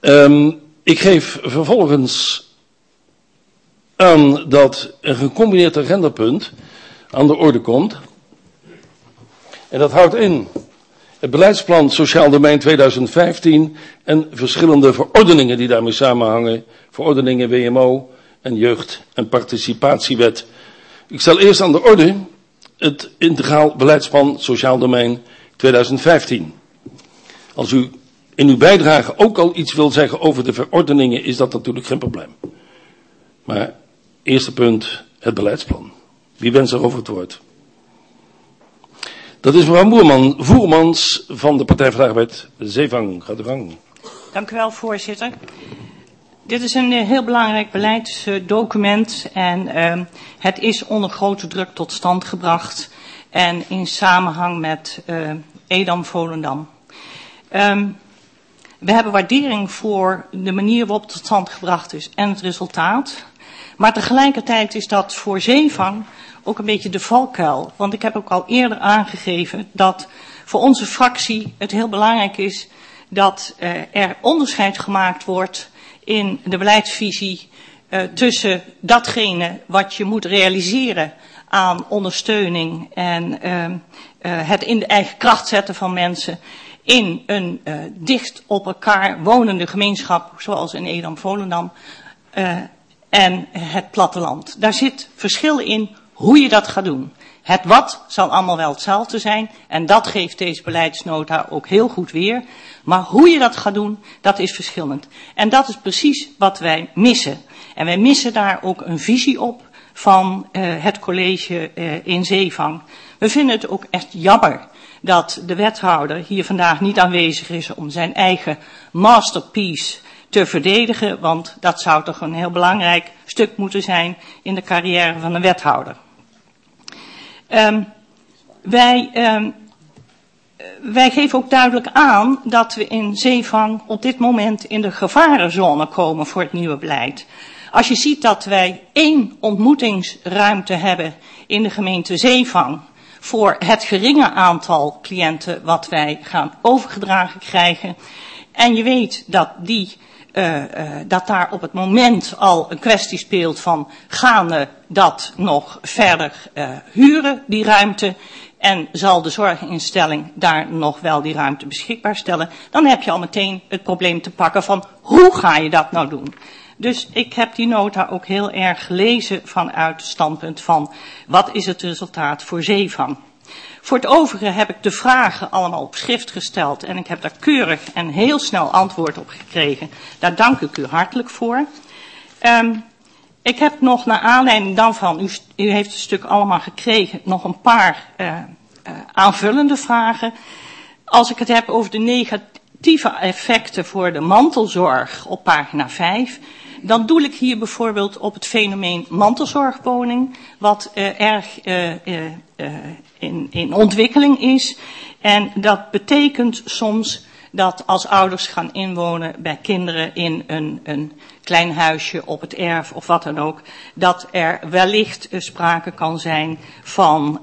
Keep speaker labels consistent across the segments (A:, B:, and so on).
A: Ik geef vervolgens aan dat een gecombineerd agendapunt aan de orde komt. En dat houdt in het beleidsplan Sociaal Domein 2015 en verschillende verordeningen die daarmee samenhangen. Verordeningen WMO en Jeugd- en Participatiewet. Ik stel eerst aan de orde het integraal beleidsplan Sociaal Domein 2015. Als u in uw bijdrage ook al iets wil zeggen over de verordeningen, is dat natuurlijk geen probleem. Maar eerste punt, het beleidsplan. Wie wenst erover het woord? Dat is mevrouw Voermans van de Partij van de Arbeid. Zeevang, gaat de gang.
B: Dank u wel, voorzitter. Dit is een heel belangrijk beleidsdocument en het is onder grote druk tot stand gebracht en in samenhang met Edam-Volendam. We hebben waardering voor de manier waarop het tot stand gebracht is en het resultaat. Maar tegelijkertijd is dat voor Zeevang ook een beetje de valkuil. Want ik heb ook al eerder aangegeven dat voor onze fractie het heel belangrijk is dat er onderscheid gemaakt wordt in de beleidsvisie tussen datgene wat je moet realiseren aan ondersteuning en het in de eigen kracht zetten van mensen in een dicht op elkaar wonende gemeenschap zoals in Edam-Volendam en het platteland. Daar zit verschil in hoe je dat gaat doen. Het wat zal allemaal wel hetzelfde zijn en dat geeft deze beleidsnota ook heel goed weer. Maar hoe je dat gaat doen, dat is verschillend. En dat is precies wat wij missen. En wij missen daar ook een visie op van het college in Zeevang. We vinden het ook echt jammer dat de wethouder hier vandaag niet aanwezig is om zijn eigen masterpiece te verdedigen. Want dat zou toch een heel belangrijk stuk moeten zijn in de carrière van een wethouder. Wij geven ook duidelijk aan dat we in Zeevang op dit moment in de gevarenzone komen voor het nieuwe beleid. Als je ziet dat wij 1 ontmoetingsruimte hebben in de gemeente Zeevang voor het geringe aantal cliënten wat wij gaan overgedragen krijgen. En je weet dat dat daar op het moment al een kwestie speelt van gaan we dat nog verder huren, die ruimte. En zal de zorginstelling daar nog wel die ruimte beschikbaar stellen. Dan heb je al meteen het probleem te pakken van hoe ga je dat nou doen. Dus ik heb die nota ook heel erg gelezen vanuit het standpunt van wat is het resultaat voor Zeevang. Voor het overige heb ik de vragen allemaal op schrift gesteld en ik heb daar keurig en heel snel antwoord op gekregen. Daar dank ik u hartelijk voor. Ik heb nog naar aanleiding daarvan, u heeft het stuk allemaal gekregen, nog een paar aanvullende vragen. Als ik het heb over de negatieve effecten voor de mantelzorg op pagina 5... dan doe ik hier bijvoorbeeld op het fenomeen mantelzorgwoning, wat erg in ontwikkeling is. En dat betekent soms dat als ouders gaan inwonen bij kinderen in een klein huisje op het erf of wat dan ook, dat er wellicht sprake kan zijn van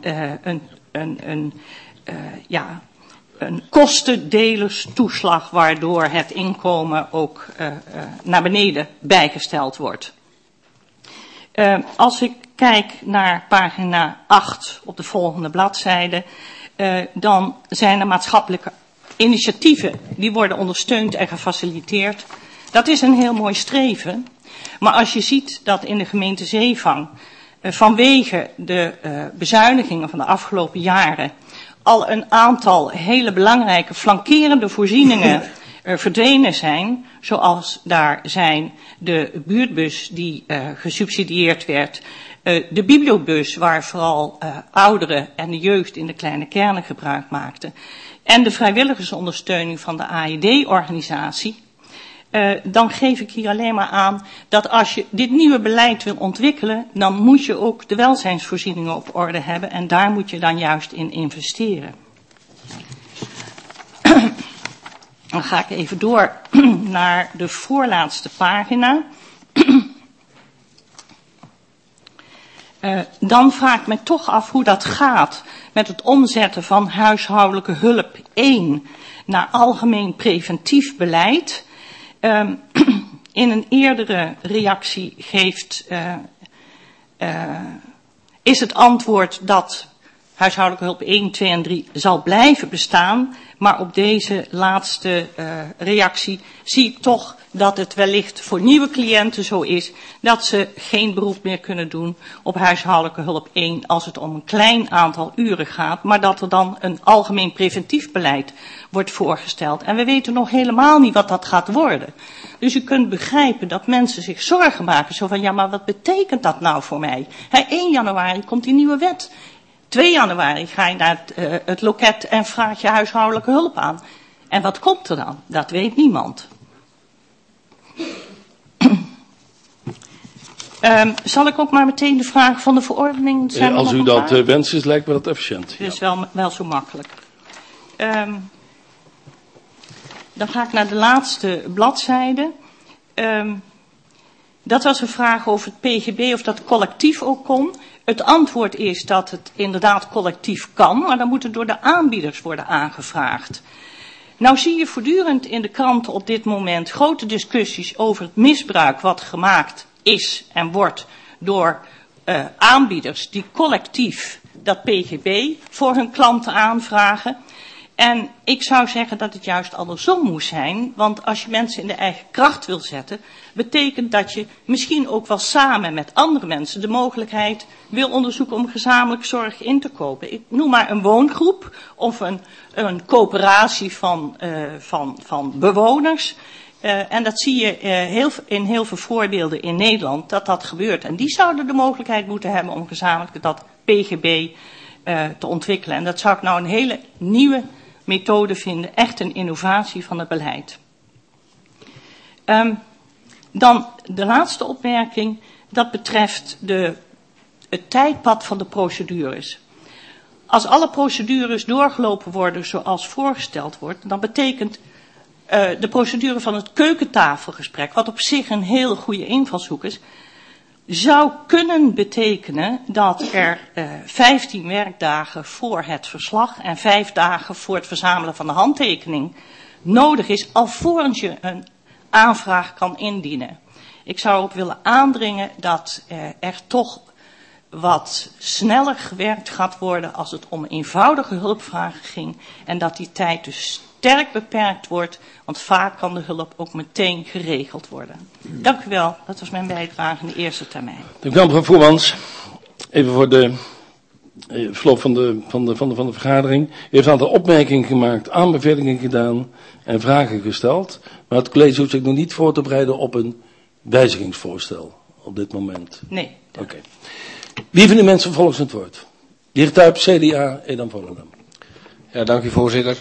B: een kostendelerstoeslag waardoor het inkomen ook naar beneden bijgesteld wordt. Als ik kijk naar pagina 8 op de volgende bladzijde, dan zijn er maatschappelijke initiatieven die worden ondersteund en gefaciliteerd. Dat is een heel mooi streven. Maar als je ziet dat in de gemeente Zeevang vanwege de bezuinigingen van de afgelopen jaren al een aantal hele belangrijke flankerende voorzieningen verdwenen zijn, zoals daar zijn de buurtbus die gesubsidieerd werd, de bibliobus waar vooral ouderen en de jeugd in de kleine kernen gebruik maakten en de vrijwilligersondersteuning van de AED-organisatie, dan geef ik hier alleen maar aan dat als je dit nieuwe beleid wil ontwikkelen, dan moet je ook de welzijnsvoorzieningen op orde hebben en daar moet je dan juist in investeren. Dan ga ik even door naar de voorlaatste pagina. Dan vraag ik me toch af hoe dat gaat met het omzetten van huishoudelijke hulp 1 naar algemeen preventief beleid. In een eerdere reactie is het antwoord dat huishoudelijke hulp 1, 2 en 3 zal blijven bestaan. Maar op deze laatste reactie zie ik toch dat het wellicht voor nieuwe cliënten zo is dat ze geen beroep meer kunnen doen op huishoudelijke hulp 1 als het om een klein aantal uren gaat. Maar dat er dan een algemeen preventief beleid wordt voorgesteld. En we weten nog helemaal niet wat dat gaat worden. Dus u kunt begrijpen dat mensen zich zorgen maken. Zo van, ja, maar wat betekent dat nou voor mij? 1 januari komt die nieuwe wet. 2 januari ga je naar het loket en vraag je huishoudelijke hulp aan. En wat komt er dan? Dat weet niemand. Zal ik ook maar meteen de vraag van de verordening...
A: Als u dat wenst is, lijkt me dat efficiënt.
B: Dat is wel zo makkelijk. Dan ga ik naar de laatste bladzijde. Dat was een vraag over het PGB, of dat collectief ook kon. Het antwoord is dat het inderdaad collectief kan, maar dan moet het door de aanbieders worden aangevraagd. Nou zie je voortdurend in de kranten op dit moment grote discussies over het misbruik wat gemaakt is en wordt door aanbieders die collectief dat PGB voor hun klanten aanvragen. En ik zou zeggen dat het juist andersom moest zijn, want als je mensen in de eigen kracht wil zetten, betekent dat je misschien ook wel samen met andere mensen de mogelijkheid wil onderzoeken om gezamenlijk zorg in te kopen. Ik noem maar een woongroep of een coöperatie van bewoners. En dat zie je in heel veel voorbeelden in Nederland dat dat gebeurt. En die zouden de mogelijkheid moeten hebben om gezamenlijk dat PGB te ontwikkelen. En dat zou ik nou een hele nieuwe methode vinden, echt een innovatie van het beleid. Dan de laatste opmerking, dat betreft het tijdpad van de procedures. Als alle procedures doorgelopen worden zoals voorgesteld wordt, dan betekent de procedure van het keukentafelgesprek, wat op zich een heel goede invalshoek is, zou kunnen betekenen dat er 15 werkdagen voor het verslag en 5 dagen voor het verzamelen van de handtekening nodig is, alvorens je een aanvraag kan indienen. Ik zou erop willen aandringen dat er toch wat sneller gewerkt gaat worden als het om eenvoudige hulpvragen ging en dat die tijd dus sterk beperkt wordt, want vaak kan de hulp ook meteen geregeld worden. Dank u wel, dat was mijn bijdrage in de eerste termijn.
A: Dank u wel, mevrouw Voermans. Even voor de verloop van de vergadering. U heeft een aantal opmerkingen gemaakt, aanbevelingen gedaan en vragen gesteld, maar het college hoeft zich nog niet voor te bereiden op een wijzigingsvoorstel op dit moment.
B: Nee.
A: Oké. Wie van de mensen vervolgens het woord? De heer Tuyp, CDA, Edam Volendam.
C: Ja, dank u voorzitter.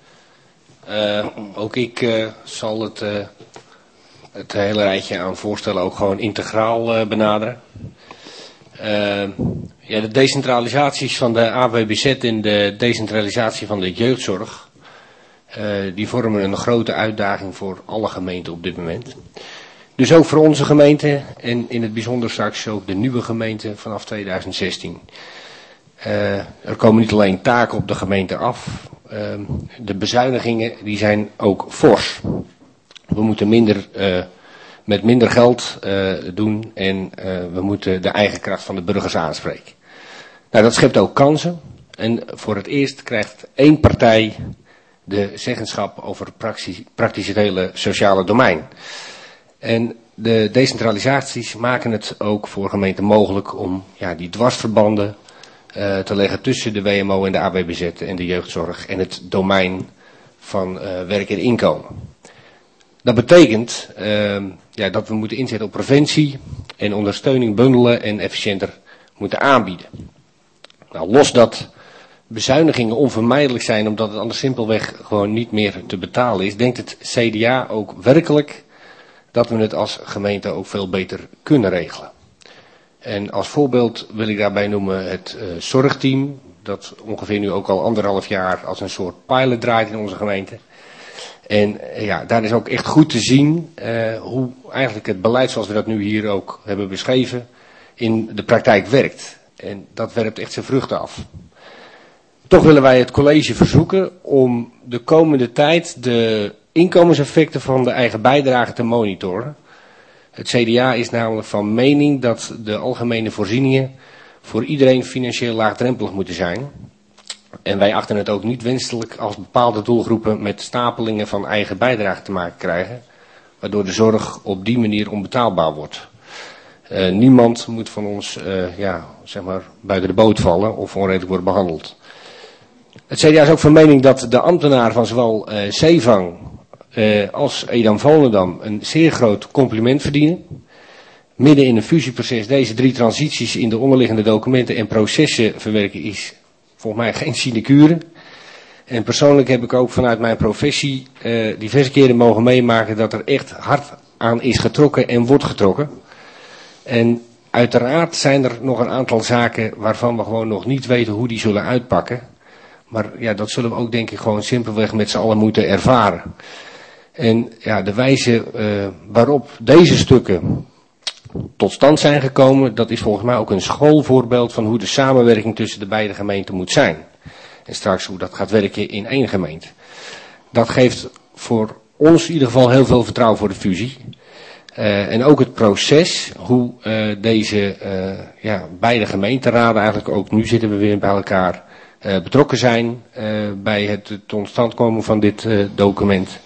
C: Ook ik zal het hele rijtje aan voorstellen ook gewoon integraal benaderen. De decentralisaties van de AWBZ en de decentralisatie van de jeugdzorg, die vormen een grote uitdaging voor alle gemeenten op dit moment. Dus ook voor onze gemeente en in het bijzonder straks ook de nieuwe gemeente vanaf 2016. Er komen niet alleen taken op de gemeente af. De bezuinigingen die zijn ook fors. We moeten met minder geld doen en we moeten de eigen kracht van de burgers aanspreken. Nou, dat schept ook kansen. En voor het eerst krijgt één partij de zeggenschap over praktisch het hele sociale domein. En de decentralisaties maken het ook voor gemeenten mogelijk om die dwarsverbanden te leggen tussen de WMO en de AWBZ en de jeugdzorg en het domein van werk en inkomen. Dat betekent dat we moeten inzetten op preventie en ondersteuning bundelen en efficiënter moeten aanbieden. Nou, los dat bezuinigingen onvermijdelijk zijn omdat het anders simpelweg gewoon niet meer te betalen is, denkt het CDA ook werkelijk dat we het als gemeente ook veel beter kunnen regelen. En als voorbeeld wil ik daarbij noemen het zorgteam, dat ongeveer nu ook al 1,5 jaar als een soort pilot draait in onze gemeente. En daar is ook echt goed te zien hoe eigenlijk het beleid zoals we dat nu hier ook hebben beschreven in de praktijk werkt. En dat werpt echt zijn vruchten af. Toch willen wij het college verzoeken om de komende tijd de inkomenseffecten van de eigen bijdrage te monitoren. Het CDA is namelijk van mening dat de algemene voorzieningen voor iedereen financieel laagdrempelig moeten zijn. En wij achten het ook niet wenselijk als bepaalde doelgroepen met stapelingen van eigen bijdrage te maken krijgen, waardoor de zorg op die manier onbetaalbaar wordt. Niemand moet van ons buiten de boot vallen of onredelijk worden behandeld. Het CDA is ook van mening dat de ambtenaren van zowel Zeevang als Edam-Volendam een zeer groot compliment verdienen. Midden in een fusieproces deze 3 transities in de onderliggende documenten en processen verwerken is volgens mij geen sinecure. En persoonlijk heb ik ook vanuit mijn professie diverse keren mogen meemaken dat er echt hard aan is getrokken en wordt getrokken. En uiteraard zijn er nog een aantal zaken waarvan we gewoon nog niet weten hoe die zullen uitpakken. Maar ja, dat zullen we ook denk ik gewoon simpelweg met z'n allen moeten ervaren. En ja, de wijze waarop deze stukken tot stand zijn gekomen, dat is volgens mij ook een schoolvoorbeeld van hoe de samenwerking tussen de beide gemeenten moet zijn. En straks hoe dat gaat werken in één gemeente. Dat geeft voor ons in ieder geval heel veel vertrouwen voor de fusie. En ook het proces, hoe deze beide gemeenteraden eigenlijk, ook nu zitten we weer bij elkaar, betrokken zijn bij het tot stand komen van dit document.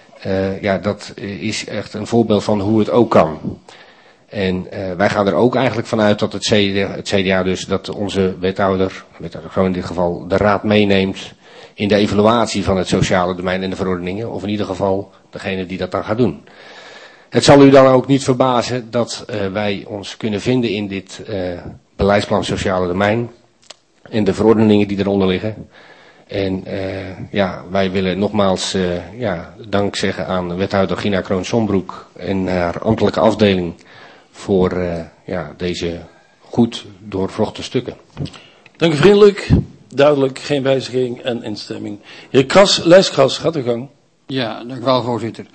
C: Dat is echt een voorbeeld van hoe het ook kan. En wij gaan er ook eigenlijk vanuit dat het CDA dus, dat onze wethouder gewoon in dit geval de raad meeneemt in de evaluatie van het sociale domein en de verordeningen. Of in ieder geval degene die dat dan gaat doen. Het zal u dan ook niet verbazen dat wij ons kunnen vinden in dit beleidsplan sociale domein en de verordeningen die eronder liggen. En wij willen nogmaals dank zeggen aan wethouder Gina Kroon-Sombroek en haar ambtelijke afdeling voor deze goed doorvrochte stukken.
A: Dank u vriendelijk, duidelijk, geen wijziging en instemming. Heer Kras, lijstkras, gaat uw gang.
D: Ja, dank u wel, voorzitter.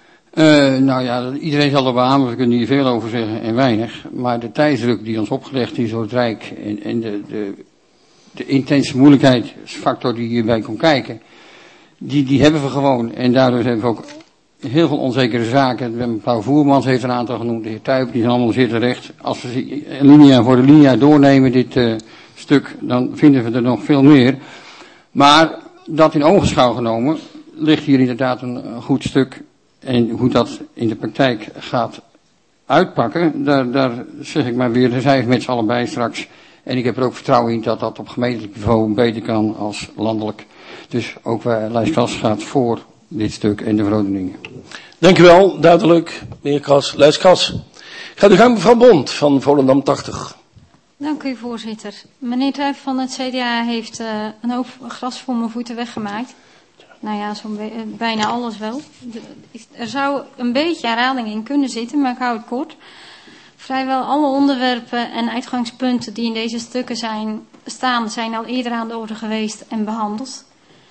D: Iedereen zal er beamen, we kunnen hier veel over zeggen en weinig. Maar de tijdsdruk die ons opgelegd is door het Rijk en de intense moeilijkheidsfactor die hierbij komt kijken, die hebben we gewoon. En daardoor hebben we ook heel veel onzekere zaken. Mevrouw Voermans heeft een aantal genoemd, de heer Tuyp, die zijn allemaal zeer terecht. Als we linea voor de linea doornemen, dit stuk, dan vinden we er nog veel meer. Maar dat in ogenschouw genomen, ligt hier inderdaad een goed stuk. En hoe dat in de praktijk gaat uitpakken, daar zeg ik maar weer, daar zijn we met z'n allen bij straks. En ik heb er ook vertrouwen in dat dat op gemeentelijk niveau beter kan als landelijk. Dus ook lijstkras gaat voor dit stuk en de verordeningen.
A: Dank u wel, duidelijk, meneer Kras, lijstkras. Gaat u gang, mevrouw Bond van Volendam 80.
E: Dank u, voorzitter. Meneer Tuyp van het CDA heeft een hoop gras voor mijn voeten weggemaakt. Nou ja, bijna alles wel. Er zou een beetje herhaling in kunnen zitten, maar ik hou het kort. Vrijwel alle onderwerpen en uitgangspunten die in deze stukken zijn al eerder aan de orde geweest en behandeld.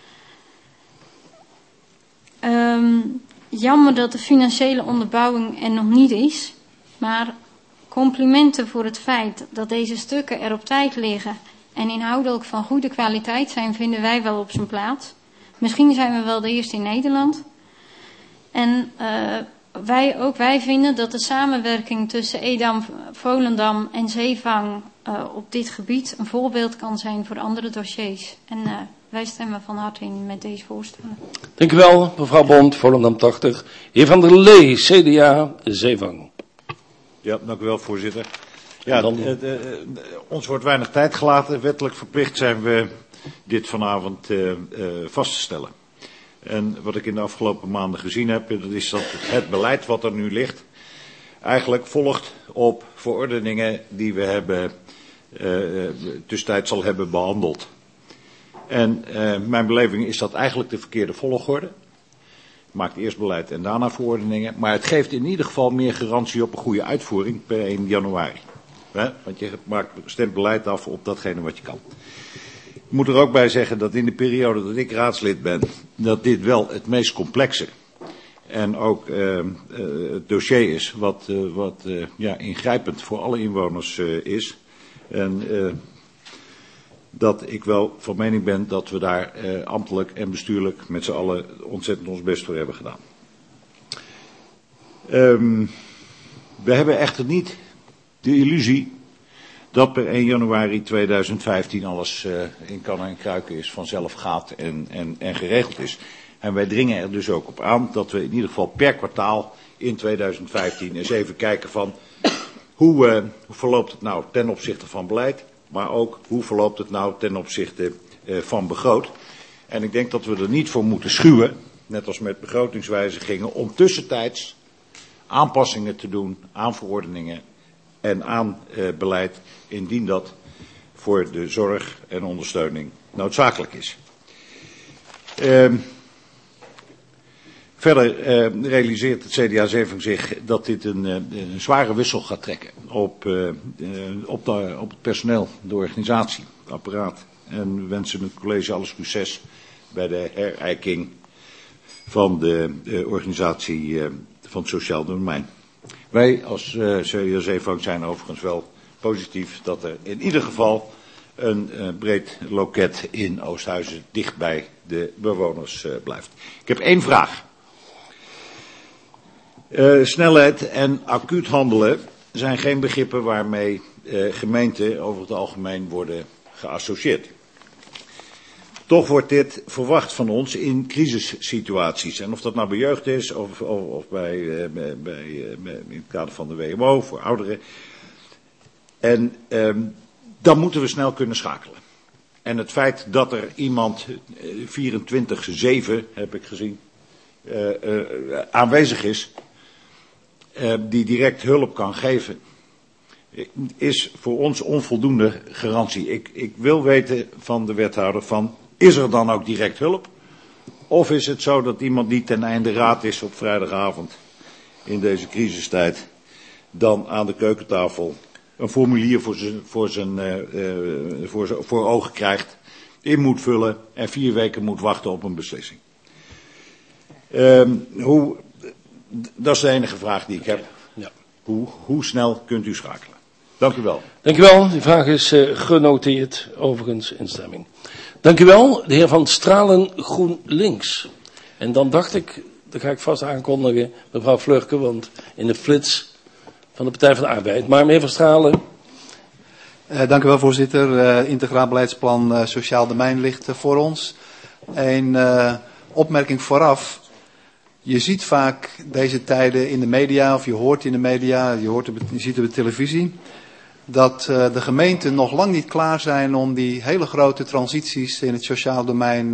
E: Jammer dat de financiële onderbouwing er nog niet is, maar complimenten voor het feit dat deze stukken er op tijd liggen en inhoudelijk van goede kwaliteit zijn, vinden wij wel op zijn plaats. Misschien zijn we wel de eerste in Nederland. En wij vinden dat de samenwerking tussen Edam, Volendam en Zeevang op dit gebied een voorbeeld kan zijn voor andere dossiers. En wij stemmen van harte in met deze voorstellen.
A: Dank u wel, mevrouw Bond, Volendam 80. Heer Van der Lee, CDA, Zeevang.
F: Ja, dank u wel, voorzitter. Ja, ons wordt weinig tijd gelaten. Wettelijk verplicht zijn we dit vanavond vast te stellen. En wat ik in de afgelopen maanden gezien heb, dat is dat het beleid wat er nu ligt eigenlijk volgt op verordeningen die we hebben tussentijds al hebben behandeld. En mijn beleving is dat eigenlijk de verkeerde volgorde. Je maakt eerst beleid en daarna verordeningen. Maar het geeft in ieder geval meer garantie op een goede uitvoering per 1 januari. Want je stemt beleid af op datgene wat je kan. Ik moet er ook bij zeggen dat in de periode dat ik raadslid ben, dat dit wel het meest complexe en ook het dossier is wat ingrijpend voor alle inwoners is. En dat ik wel van mening ben dat we daar ambtelijk en bestuurlijk met z'n allen ontzettend ons best voor hebben gedaan. We hebben echter niet de illusie dat per 1 januari 2015 alles in kan en kruiken is, vanzelf gaat en geregeld is. En wij dringen er dus ook op aan dat we in ieder geval per kwartaal in 2015 eens even kijken van hoe verloopt het nou ten opzichte van beleid, maar ook hoe verloopt het nou ten opzichte van begroot. En ik denk dat we er niet voor moeten schuwen, net als met begrotingswijzigingen, om tussentijds aanpassingen te doen aan verordeningen en aan beleid, indien dat voor de zorg en ondersteuning noodzakelijk is. Verder realiseert het CDA-7 zich dat dit een zware wissel gaat trekken op het personeel, de organisatie, het apparaat. En we wensen het college alle succes bij de herijking van de organisatie van het sociaal domein. Wij als CDA-7 zijn overigens wel positief dat er in ieder geval een breed loket in Oosthuizen dicht bij de bewoners blijft. Ik heb 1 vraag. Snelheid en acuut handelen zijn geen begrippen waarmee gemeenten over het algemeen worden geassocieerd. Toch wordt dit verwacht van ons in crisissituaties. En of dat nou bij jeugd is of in het kader van de WMO voor ouderen. En dan moeten we snel kunnen schakelen. En het feit dat er iemand 24/7, heb ik gezien, aanwezig is, die direct hulp kan geven, is voor ons onvoldoende garantie. Ik wil weten van de wethouder van, is er dan ook direct hulp? Of is het zo dat iemand die ten einde raad is op vrijdagavond in deze crisistijd dan aan de keukentafel een formulier voor ogen krijgt, in moet vullen en 4 weken moet wachten op een beslissing? Dat is de enige vraag die ik heb.
A: Ja.
F: Hoe snel kunt u schakelen? Dank u wel.
A: Dank u wel. Die vraag is genoteerd, overigens instemming. Dank u wel, de heer Van Stralen, GroenLinks. En dan dacht ik, dat ga ik vast aankondigen, mevrouw Vlurke, want in de flits van de Partij van de Arbeid. Maar meneer Van Stralen.
G: Dank u wel, voorzitter. Integraal beleidsplan sociaal domein ligt voor ons. Een opmerking vooraf. Je ziet vaak deze tijden in de media, of je hoort in de media, je ziet het op de televisie, dat de gemeenten nog lang niet klaar zijn om die hele grote transities in het sociaal domein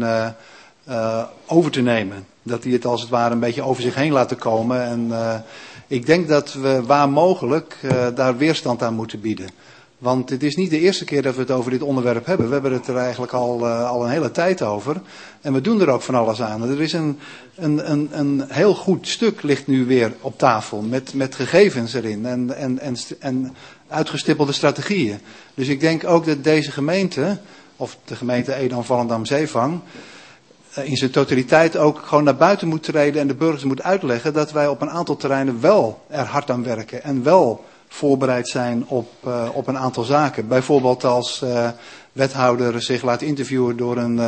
G: over te nemen. Dat die het als het ware een beetje over zich heen laten komen. En ik denk dat we waar mogelijk daar weerstand aan moeten bieden. Want het is niet de eerste keer dat we het over dit onderwerp hebben. We hebben het er eigenlijk al een hele tijd over. En we doen er ook van alles aan. Er is een heel goed stuk ligt nu weer op tafel. Met gegevens erin. En uitgestippelde strategieën. Dus ik denk ook dat deze gemeente, of de gemeente Edam-Volendam-Zeevang, in zijn totaliteit ook gewoon naar buiten moet treden en de burgers moet uitleggen dat wij op een aantal terreinen wel er hard aan werken. En wel voorbereid zijn op een aantal zaken. Bijvoorbeeld als wethouder zich laat interviewen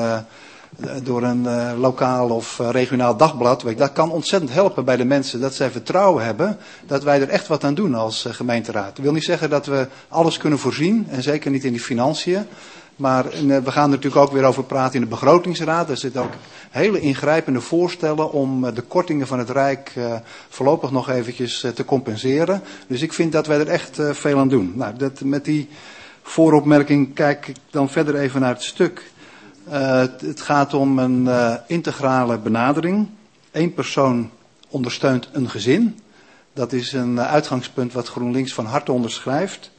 G: door een lokaal of regionaal dagblad. Dat kan ontzettend helpen bij de mensen dat zij vertrouwen hebben dat wij er echt wat aan doen als gemeenteraad. Dat wil niet zeggen dat we alles kunnen voorzien en zeker niet in die financiën. Maar we gaan er natuurlijk ook weer over praten in de begrotingsraad. Er zitten ook hele ingrijpende voorstellen om de kortingen van het Rijk voorlopig nog eventjes te compenseren. Dus ik vind dat wij er echt veel aan doen. Nou, met die vooropmerking kijk ik dan verder even naar het stuk. Het gaat om een integrale benadering. 1 persoon ondersteunt een gezin. Dat is een uitgangspunt wat GroenLinks van harte onderschrijft.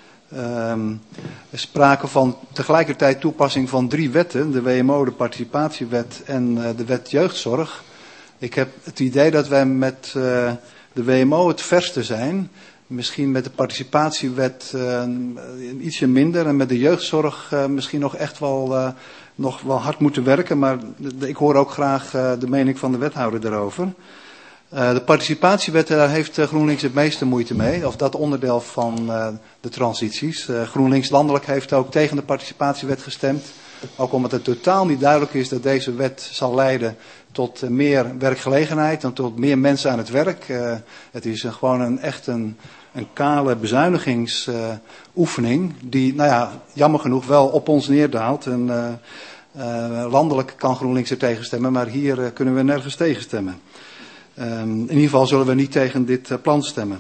G: Er sprake van tegelijkertijd toepassing van 3 wetten. De WMO, de participatiewet en de wet jeugdzorg. Ik heb het idee dat wij met de WMO het verste zijn. Misschien met de participatiewet ietsje minder. En met de jeugdzorg misschien nog echt wel hard moeten werken. Maar ik hoor ook graag de mening van de wethouder daarover. De participatiewet, daar heeft GroenLinks het meeste moeite mee, of dat onderdeel van de transities. GroenLinks landelijk heeft ook tegen de participatiewet gestemd. Ook omdat het totaal niet duidelijk is dat deze wet zal leiden tot meer werkgelegenheid en tot meer mensen aan het werk. Het is gewoon echt een kale bezuinigingsoefening die, nou ja, jammer genoeg wel op ons neerdaalt. En landelijk kan GroenLinks er tegen stemmen, maar hier kunnen we nergens tegen stemmen. In ieder geval zullen we niet tegen dit plan stemmen.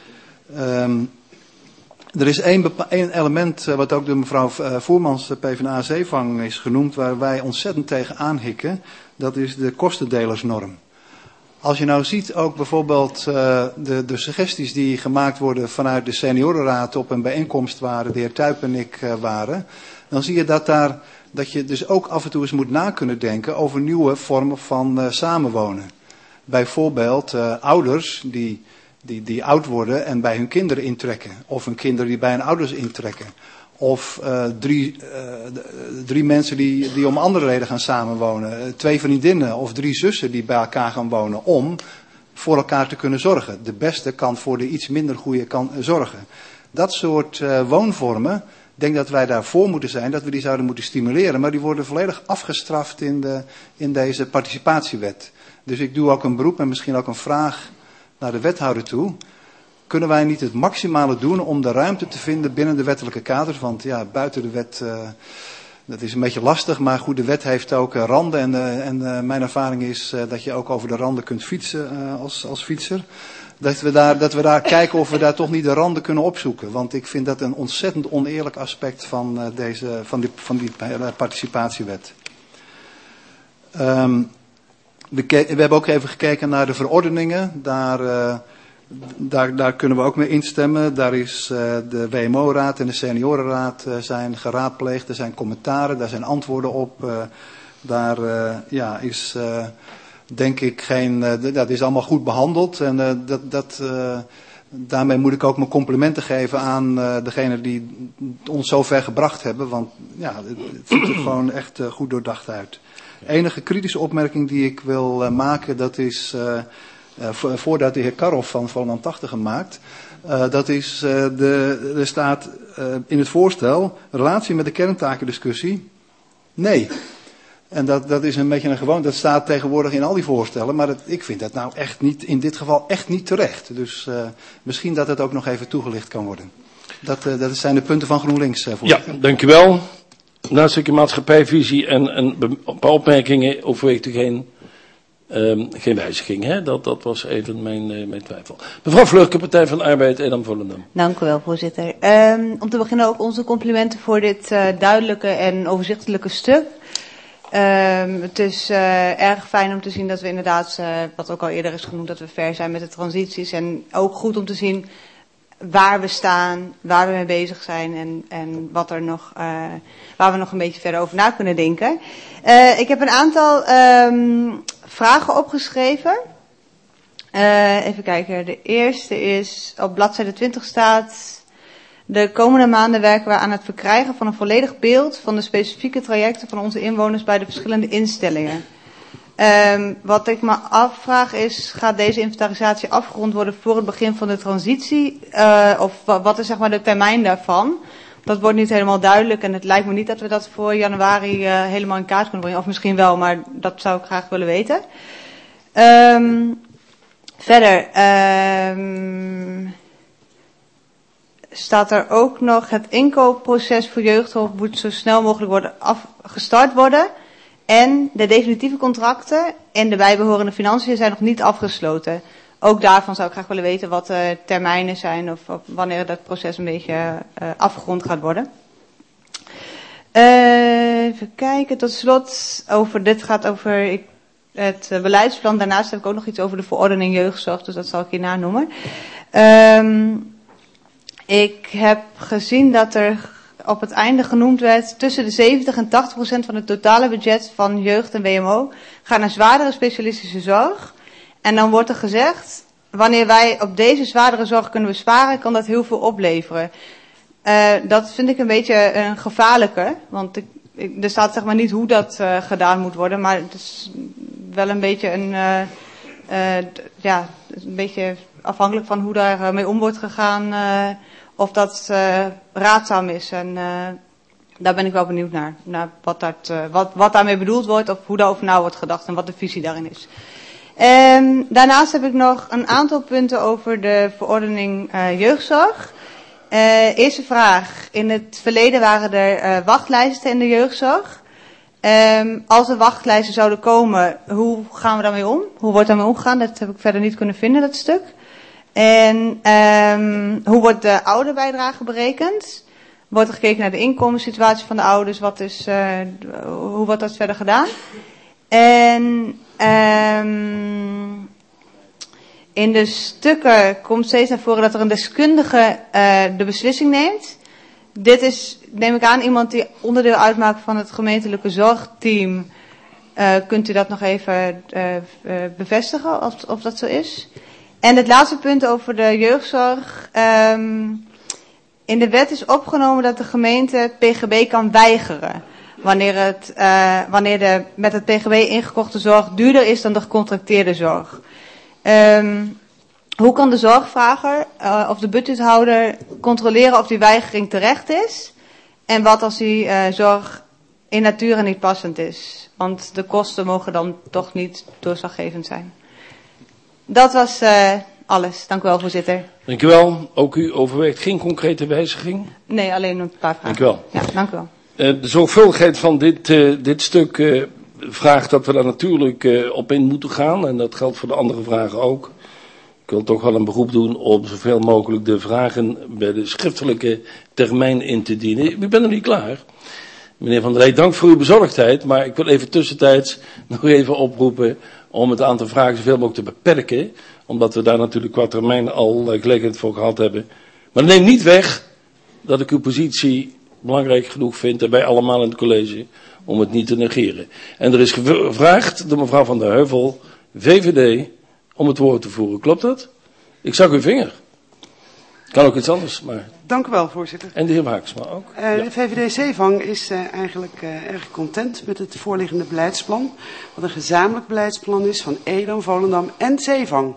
G: Er is één element wat ook door mevrouw Voermans, PvdA Zeevang, is genoemd, waar wij ontzettend tegen aanhikken. Dat is de kostendelersnorm. Als je nou ziet ook bijvoorbeeld de suggesties die gemaakt worden vanuit de seniorenraad op een bijeenkomst waar de heer Tuyp en ik waren, dan zie je dat je dus ook af en toe eens moet na kunnen denken over nieuwe vormen van samenwonen. Bijvoorbeeld ouders die oud worden en bij hun kinderen intrekken. Of hun kinderen die bij hun ouders intrekken. Of drie mensen die om andere reden gaan samenwonen. 2 vriendinnen of 3 zussen die bij elkaar gaan wonen om voor elkaar te kunnen zorgen. De beste kan voor de iets minder goede zorgen. Dat soort woonvormen, ik denk dat wij daarvoor moeten zijn, dat we die zouden moeten stimuleren. Maar die worden volledig afgestraft in deze participatiewet. Dus ik doe ook een beroep en misschien ook een vraag naar de wethouder toe. Kunnen wij niet het maximale doen om de ruimte te vinden binnen de wettelijke kaders? Want ja, buiten de wet, dat is een beetje lastig. Maar goed, de wet heeft ook randen. En mijn ervaring is dat je ook over de randen kunt fietsen als fietser. Dat we daar kijken of we daar toch niet de randen kunnen opzoeken. Want ik vind dat een ontzettend oneerlijk aspect van die participatiewet. We hebben ook even gekeken naar de verordeningen. Daar kunnen we ook mee instemmen. Daar is de WMO-raad en de seniorenraad zijn geraadpleegd. Er zijn commentaren, daar zijn antwoorden op. Daar is denk ik dat is allemaal goed behandeld. En daarmee moet ik ook mijn complimenten geven aan degenen die ons zo ver gebracht hebben. Want ja, het ziet er gewoon echt goed doordacht uit. De enige kritische opmerking die ik wil maken, dat is voordat de heer Karhoff van Volendam 80 gemaakt. Dat is, er staat in het voorstel, relatie met de kerntakendiscussie, nee. En dat is een beetje een gewoon, dat staat tegenwoordig in al die voorstellen, maar ik vind dat nou echt niet, in dit geval echt niet terecht. Dus misschien dat het ook nog even toegelicht kan worden. Dat zijn de punten van GroenLinks.
A: Ja, dankjewel. Na een stukje maatschappijvisie en een paar opmerkingen overweegt u geen wijziging. Hè? Dat was even mijn twijfel. Mevrouw Vleugke, Partij van de Arbeid, Edam Volendam.
H: Dank u wel, voorzitter. Om te beginnen ook onze complimenten voor dit duidelijke en overzichtelijke stuk. Het is erg fijn om te zien dat we inderdaad, wat ook al eerder is genoemd, dat we ver zijn met de transities. En ook goed om te zien waar we staan, waar we mee bezig zijn en wat er nog, waar we nog een beetje verder over na kunnen denken. Ik heb een aantal vragen opgeschreven. Even kijken, de eerste is, op bladzijde 20 staat: de komende maanden werken we aan het verkrijgen van een volledig beeld van de specifieke trajecten van onze inwoners bij de verschillende instellingen. Wat ik me afvraag is, gaat deze inventarisatie afgerond worden voor het begin van de transitie? Of wat is zeg maar de termijn daarvan? Dat wordt niet helemaal duidelijk en het lijkt me niet dat we dat voor januari helemaal in kaart kunnen brengen. Of misschien wel, maar dat zou ik graag willen weten. Verder staat er ook nog: het inkoopproces voor jeugdhulp moet zo snel mogelijk gestart worden. En de definitieve contracten en de bijbehorende financiën zijn nog niet afgesloten. Ook daarvan zou ik graag willen weten wat de termijnen zijn of wanneer dat proces een beetje afgerond gaat worden. Even kijken, tot slot, dit gaat over het beleidsplan. Daarnaast heb ik ook nog iets over de verordening jeugdzorg, dus dat zal ik hierna noemen. Ik heb gezien dat er op het einde genoemd werd, tussen de 70 en 80% van het totale budget van jeugd en WMO gaat naar zwaardere specialistische zorg. En dan wordt er gezegd, wanneer wij op deze zwaardere zorg kunnen besparen, kan dat heel veel opleveren. Dat vind ik een beetje een gevaarlijke, want er staat zeg maar niet hoe dat gedaan moet worden, maar het is wel een beetje een ja, een beetje afhankelijk van hoe daar mee om wordt gegaan, of dat raadzaam is. En daar ben ik wel benieuwd naar wat daarmee bedoeld wordt, of hoe daarover na wordt gedacht en wat de visie daarin is. Daarnaast heb ik nog een aantal punten over de verordening jeugdzorg. Eerste vraag. In het verleden waren er wachtlijsten in de jeugdzorg. Als er wachtlijsten zouden komen, hoe gaan we daarmee om? Hoe wordt daarmee omgegaan? Dat heb ik verder niet kunnen vinden, dat stuk. En hoe wordt de ouderbijdrage berekend? Wordt er gekeken naar de inkomenssituatie van de ouders? Hoe wordt dat verder gedaan? En in de stukken komt steeds naar voren dat er een deskundige de beslissing neemt. Dit is, neem ik aan, iemand die onderdeel uitmaakt van het gemeentelijke zorgteam. Kunt u dat nog even bevestigen, of dat zo is? En het laatste punt over de jeugdzorg. In de wet is opgenomen dat de gemeente het PGB kan weigeren. Wanneer de met het PGB ingekochte zorg duurder is dan de gecontracteerde zorg. Hoe kan de zorgvrager of de budgethouder controleren of die weigering terecht is? En wat als die zorg in nature niet passend is? Want de kosten mogen dan toch niet doorslaggevend zijn. Dat was alles. Dank u wel, voorzitter.
A: Dank u wel. Ook u overweegt geen concrete wijziging?
H: Nee, alleen een paar vragen.
A: Dank u wel.
H: Ja, dank u wel.
A: De zorgvuldigheid van dit stuk vraagt dat we daar natuurlijk op in moeten gaan. En dat geldt voor de andere vragen ook. Ik wil toch wel een beroep doen om zoveel mogelijk de vragen bij de schriftelijke termijn in te dienen. Ik ben nog niet klaar. Meneer Van der Leij, dank voor uw bezorgdheid. Maar ik wil even tussentijds nog even oproepen om het aantal vragen zoveel mogelijk te beperken. Omdat we daar natuurlijk qua termijn al gelegenheid voor gehad hebben. Maar neem niet weg dat ik uw positie belangrijk genoeg vind, en wij allemaal in het college, om het niet te negeren. En er is gevraagd door mevrouw Van der Heuvel, VVD, om het woord te voeren. Klopt dat? Ik zag uw vinger. Kan ook iets anders, maar...
I: Dank u wel, voorzitter.
A: En de heer Waaksma ook.
I: De VVD Zeevang is eigenlijk erg content met het voorliggende beleidsplan. Wat een gezamenlijk beleidsplan is van Edam, Volendam en Zeevang.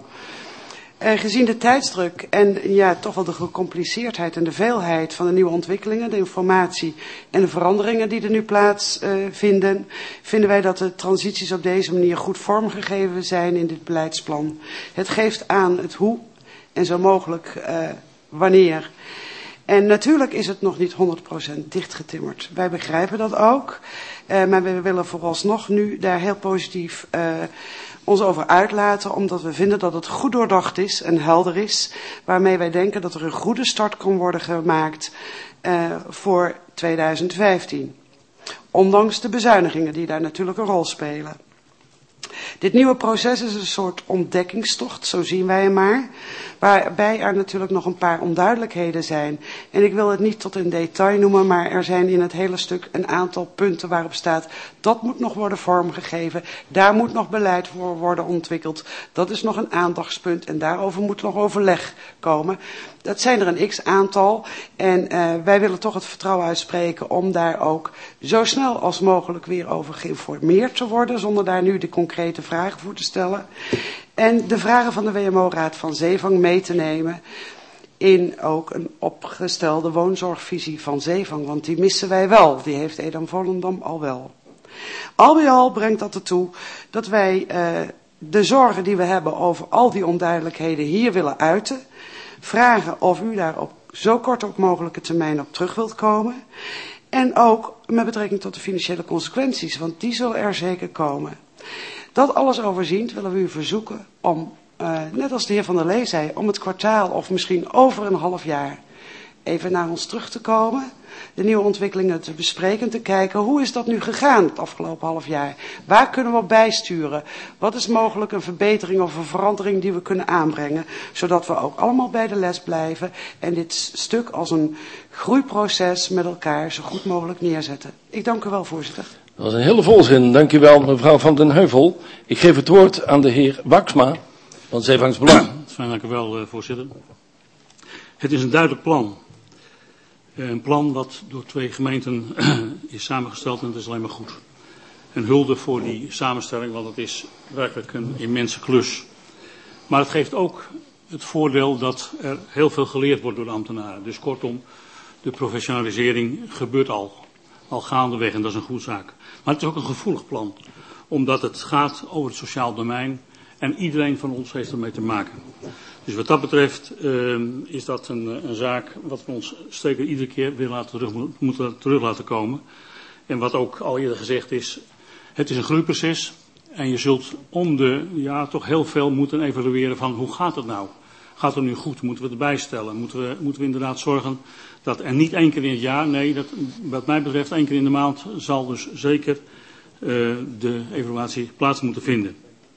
I: Gezien de tijdsdruk en ja, toch wel de gecompliceerdheid en de veelheid van de nieuwe ontwikkelingen, de informatie en de veranderingen die er nu plaatsvinden, vinden wij dat de transities op deze manier goed vormgegeven zijn in dit beleidsplan. Het geeft aan het hoe en zo mogelijk wanneer. En natuurlijk is het nog niet 100% dichtgetimmerd. Wij begrijpen dat ook, maar we willen vooralsnog nu daar heel positief ons over uitlaten, omdat we vinden dat het goed doordacht is en helder is, waarmee wij denken dat er een goede start kan worden gemaakt voor 2015. Ondanks de bezuinigingen die daar natuurlijk een rol spelen. Dit nieuwe proces is een soort ontdekkingstocht, zo zien wij hem maar, waarbij er natuurlijk nog een paar onduidelijkheden zijn. En ik wil het niet tot in detail noemen, maar er zijn in het hele stuk een aantal punten waarop staat, dat moet nog worden vormgegeven, daar moet nog beleid voor worden ontwikkeld, dat is nog een aandachtspunt en daarover moet nog overleg komen. Dat zijn er een x-aantal en wij willen toch het vertrouwen uitspreken om daar ook zo snel als mogelijk weer over geïnformeerd te worden, zonder daar nu de concrete vragen voor te stellen. En de vragen van de WMO-raad van Zeevang mee te nemen in ook een opgestelde woonzorgvisie van Zeevang, want die missen wij wel, die heeft Edam Volendam al wel. Al bij al brengt dat ertoe dat wij de zorgen die we hebben over al die onduidelijkheden hier willen uiten. Vragen of u daar op zo kort ook mogelijke termijn op terug wilt komen. En ook met betrekking tot de financiële consequenties, want die zullen er zeker komen. Dat alles overziend willen we u verzoeken om, net als de heer Van der Lee zei, om het kwartaal of misschien over een half jaar even naar ons terug te komen. De nieuwe ontwikkelingen te bespreken, te kijken hoe is dat nu gegaan het afgelopen half jaar. Waar kunnen we op bijsturen? Wat is mogelijk een verbetering of een verandering die we kunnen aanbrengen. Zodat we ook allemaal bij de les blijven en dit stuk als een groeiproces met elkaar zo goed mogelijk neerzetten. Ik dank u wel, voorzitter.
A: Dat was een hele volzin. Dank u wel, mevrouw Van den Heuvel. Ik geef het woord aan de heer Waaksma van Zeevangs Belang.
J: Fijn, dank u wel, voorzitter. Het is een duidelijk plan. Een plan wat door 2 gemeenten is samengesteld en dat is alleen maar goed. Een hulde voor die samenstelling, want het is werkelijk een immense klus Maar het geeft ook het voordeel dat er heel veel geleerd wordt door de ambtenaren. Dus kortom, de professionalisering gebeurt al gaandeweg en dat is een goede zaak. Maar het is ook een gevoelig plan, omdat het gaat over het sociaal domein en iedereen van ons heeft ermee te maken. Dus wat dat betreft is dat een zaak wat we ons zeker iedere keer weer moeten terug laten komen. En wat ook al eerder gezegd is, het is een groeiproces en je zult toch heel veel moeten evalueren van hoe gaat het nou? Gaat het nu goed? Moeten we het bijstellen? Moeten we inderdaad zorgen dat er niet 1 keer in het jaar, nee, dat, wat mij betreft 1 keer in de maand zal dus zeker de evaluatie plaats moeten vinden.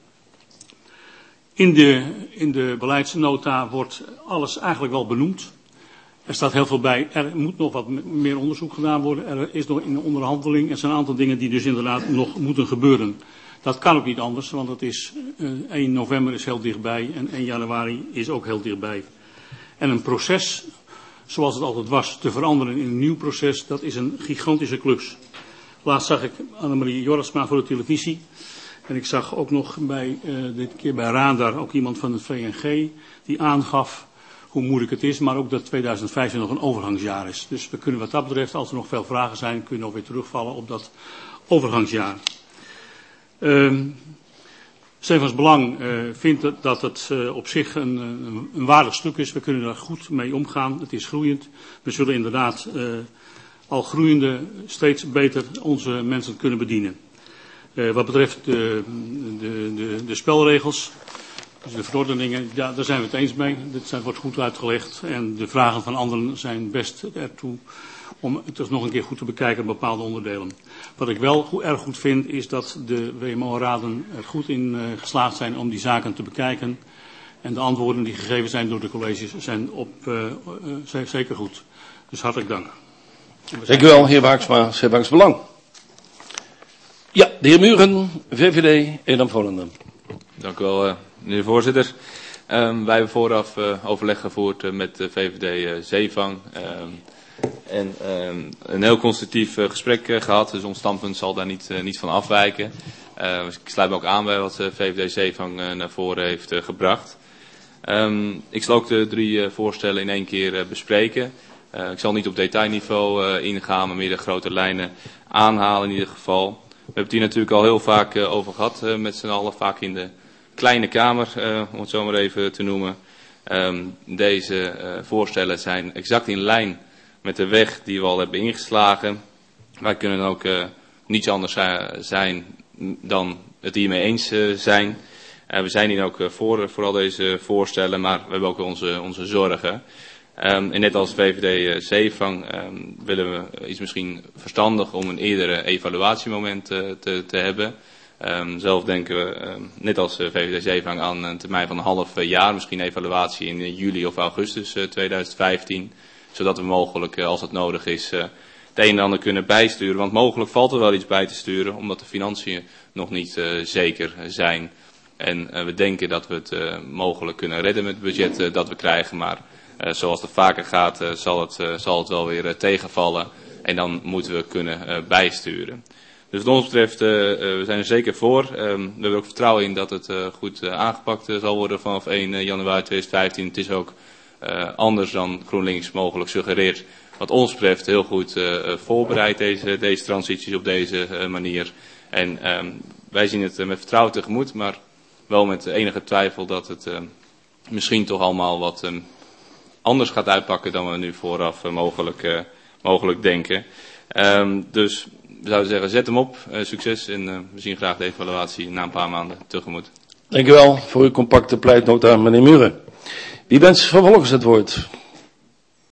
J: In de beleidsnota wordt alles eigenlijk wel benoemd. Er staat heel veel bij. Er moet nog wat meer onderzoek gedaan worden. Er is nog in de onderhandeling. Er zijn een aantal dingen die dus inderdaad nog moeten gebeuren. Dat kan ook niet anders, want het is 1 november is heel dichtbij en 1 januari is ook heel dichtbij. En een proces, zoals het altijd was, te veranderen in een nieuw proces, dat is een gigantische klus. Laatst zag ik Annemarie Jorritsma voor de televisie. En ik zag ook nog dit keer bij Radar ook iemand van het VNG die aangaf hoe moeilijk het is, maar ook dat 2015 nog een overgangsjaar is. Dus we kunnen wat dat betreft, als er nog veel vragen zijn, kunnen we nog weer terugvallen op dat overgangsjaar. Stefans Belang vindt dat het op zich een waardig stuk is. We kunnen daar goed mee omgaan. Het is groeiend. We zullen inderdaad al groeiende steeds beter onze mensen kunnen bedienen. Wat betreft de spelregels, dus de verordeningen, ja, daar zijn we het eens mee. Dit wordt goed uitgelegd en de vragen van anderen zijn best ertoe om het nog een keer goed te bekijken, bepaalde onderdelen. Wat ik wel erg goed vind, is dat de WMO-raden er goed in geslaagd zijn om die zaken te bekijken. En de antwoorden die gegeven zijn door de colleges zijn zeker goed. Dus hartelijk dank.
A: Dank u wel, heer Waaksma, Zeebanks Belang. Ja, de heer Muren, VVD, Edam Volendam.
K: Dank u wel, meneer de voorzitter. Wij hebben vooraf overleg gevoerd met de VVD Zeevang. En een heel constructief gesprek gehad, dus ons standpunt zal daar niet van afwijken. Ik sluit me ook aan bij wat VVD Zeevang naar voren heeft gebracht. Ik zal ook de 3 voorstellen in 1 keer bespreken. Ik zal niet op detailniveau ingaan, maar meer de grote lijnen aanhalen in ieder geval. We hebben het hier natuurlijk al heel vaak over gehad met z'n allen, vaak in de kleine kamer, om het zo maar even te noemen. Deze voorstellen zijn exact in lijn met de weg die we al hebben ingeslagen. Wij kunnen dan ook niets anders zijn dan het hiermee eens zijn. We zijn hier ook voor al deze voorstellen, maar we hebben ook onze zorgen. En net als VVD Zeevang willen we iets misschien verstandig om een eerdere evaluatiemoment te hebben. Zelf denken we, net als VVD Zeevang, aan een termijn van een half jaar, misschien evaluatie in juli of augustus 2015. Zodat we mogelijk, als het nodig is, het een en ander kunnen bijsturen. Want mogelijk valt er wel iets bij te sturen, omdat de financiën nog niet zeker zijn. En we denken dat we het mogelijk kunnen redden met het budget dat we krijgen. Maar zoals het vaker gaat, zal het wel weer tegenvallen. En dan moeten we kunnen bijsturen. Dus wat ons betreft, we zijn er zeker voor. We hebben ook vertrouwen in dat het goed aangepakt zal worden vanaf 1 januari 2015. Het is ook anders dan GroenLinks mogelijk suggereert. Wat ons betreft heel goed voorbereid deze transities op deze manier. En wij zien het met vertrouwen tegemoet, maar wel met enige twijfel dat het misschien toch allemaal wat anders gaat uitpakken dan we nu vooraf mogelijk denken. Dus we zouden zeggen, zet hem op, succes en we zien graag de evaluatie na een paar maanden tegemoet.
A: Dank u wel voor uw compacte pleitnota, meneer Muren. Wie wenst vervolgens het woord?